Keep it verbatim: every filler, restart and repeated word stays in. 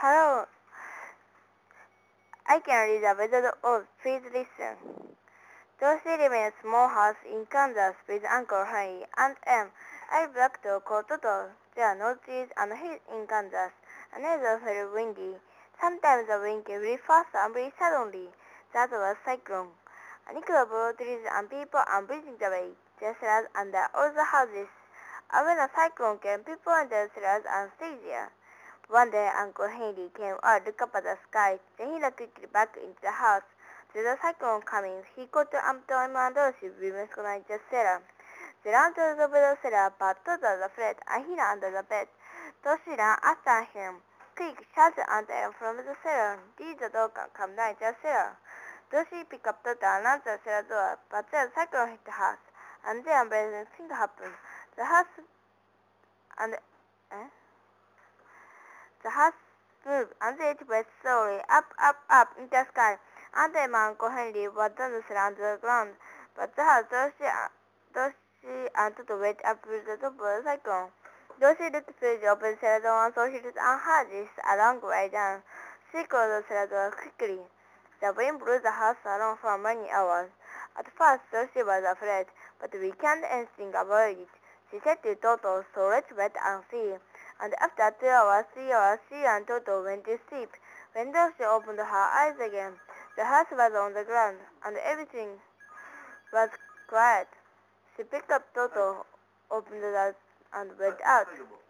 Hello, I can read the Wizard of Please listen. Dorsey lives in a small house in Kansas with Uncle Henry, Aunt Em, a black dog called Toto. There are no trees and hills in Kansas, and it is very windy. Sometimes the wind can very fast and very suddenly. That was a cyclone. An incredible trees and people are breathing the way. The cellars under all the houses. And when a cyclone came, people in the cellars and stayed there. One day Uncle Henry came out, looked up at the sky, then he looked quickly back into the house. There was a cyclone coming. He caught Aunt Em and Dorothy recognized the cellar. They ran to the window cellar, but Toto was afraid, and he ran under the bed. Dorothy ran after him. Quick, shouted Aunt Em from the cellar. Did the dog come down to the cellar? Dorothy picked up Toto and ran to the cellar door, but then the cyclone hit the house, and then a amazing thing happened. The house and eh? The house moved, and it went slowly up, up, up into the sky. Aunt Emma and Uncle Henry were dancing around the ground, but the house, Dorothy, Dorothy and Toto went up to the top of the cyclone. Dorothy looked through the open cellar door and saw his Aunt Harris a long way down. She closed the cellar door quickly. The wind blew the house around for many hours. At first, Dorothy was afraid, but we can't do anything about it. She said to Toto, so let's wait and see. And after two hours, three hours, she and Toto went to sleep. When Dorothy opened her eyes again, the house was on the ground, and everything was quiet. She picked up Toto, opened the door, and went out.